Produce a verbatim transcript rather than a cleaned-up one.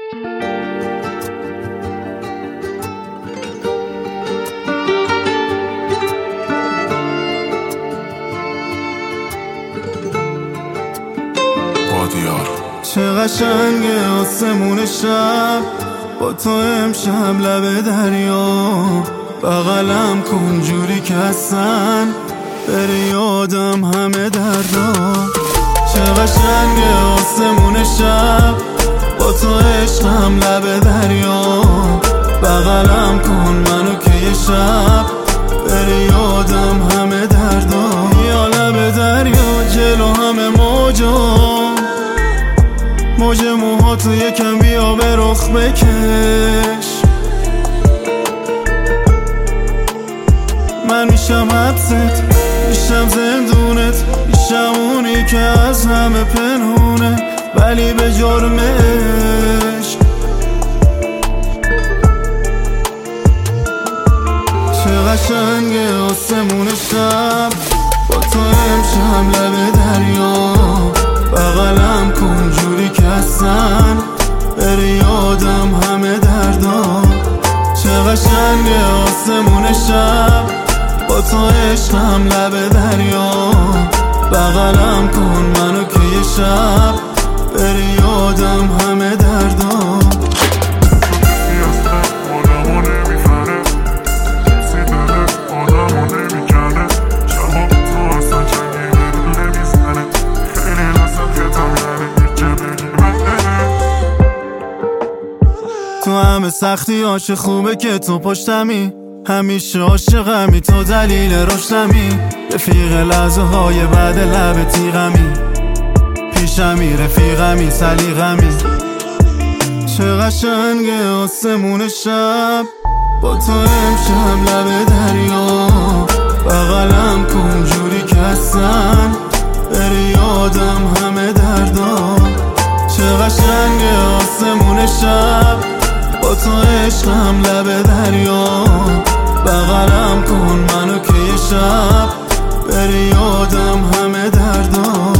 چه قشنگه آسمون شب با تو امشب لب دریا، بغلم کن جوری که اصلا بری یادم همه دردا. چه قشنگه آسمون شب با تو عشقم لب دریا، بغلم کن منو که یه شب بری یادم همه دردا. یا لب دریا جلو همه موجا، موج موهاتو یکم بیا به رخ بکش، من میشم حبست، میشم زندونت، میشم اونی که از همه پنهونه ولی به جرم عشق. چه قشنگه آسمون شب با تو امشب لب دریا، بغلم کن جوری که اصلا بری یادم همه دردا. چه قشنگه آسمون شب با تو عشقم لب دریا، بغلم کن منو که یه شب بری یادم همه دردا. تو همه سختی هاش خوبه که تو پشتمی، همیشه عاشقمی تو دلیل رشدمی، رفیق لحظه های بعد لب تیغمی، پیشمی رفیقمی سلیقمی. چه قشنگه آسمون شب با تو امشب لب دریا، بغلم کن جوری که اصلا بری یادم همه دردا. چه قشنگه آسمون شب با تو عشقم لب دریا، بغلم کن منو که یه شب بری یادم همه دردا.